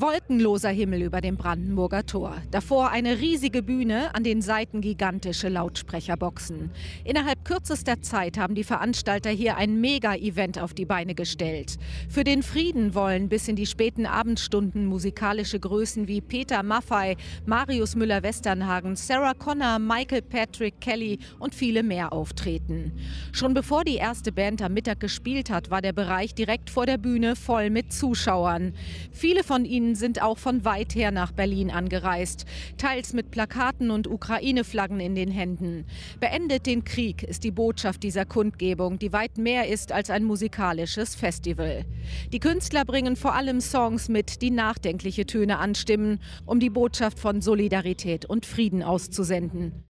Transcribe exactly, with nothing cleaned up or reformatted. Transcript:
Wolkenloser Himmel über dem Brandenburger Tor. Davor eine riesige Bühne, an den Seiten gigantische Lautsprecherboxen. Innerhalb kürzester Zeit haben die Veranstalter hier ein Mega-Event auf die Beine gestellt. Für den Frieden wollen bis in die späten Abendstunden musikalische Größen wie Peter Maffay, Marius Müller-Westernhagen, Sarah Connor, Michael Patrick Kelly und viele mehr auftreten. Schon bevor die erste Band am Mittag gespielt hat, war der Bereich direkt vor der Bühne voll mit Zuschauern. Viele von ihnen sind auch von weit her nach Berlin angereist, teils mit Plakaten und Ukraine-Flaggen in den Händen. Beendet den Krieg ist die Botschaft dieser Kundgebung, die weit mehr ist als ein musikalisches Festival. Die Künstler bringen vor allem Songs mit, die nachdenkliche Töne anstimmen, um die Botschaft von Solidarität und Frieden auszusenden.